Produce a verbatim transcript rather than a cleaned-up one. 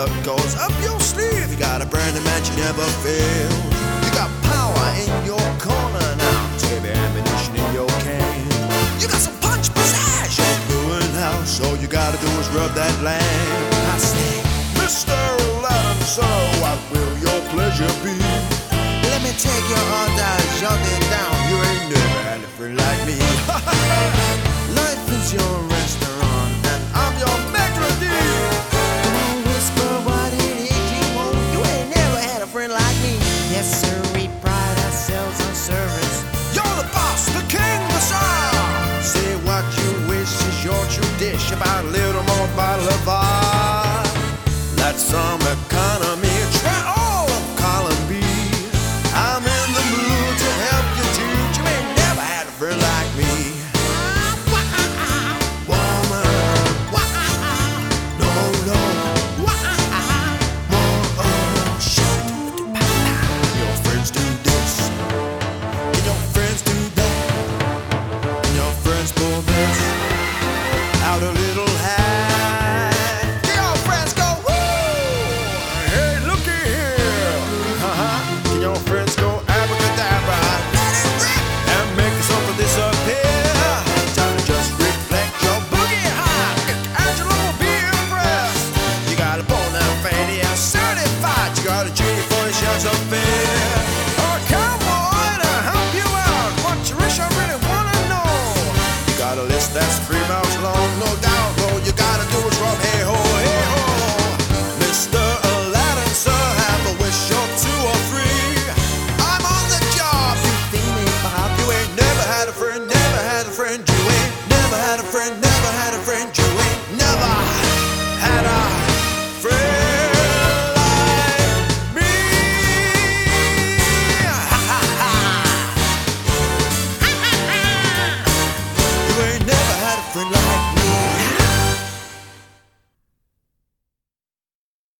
what goes up your sleeve. You got a brand new match you never fail. You got power in your corner now. Just give your ammunition in your cane. You got some punch, pizzazz. You're doing house. All you gotta do is rub that land. I say, Mister Aladdin, sir, what will your pleasure be? Let me take your order, jot it down. You ain't never had a friend like me. Life is your restaurant.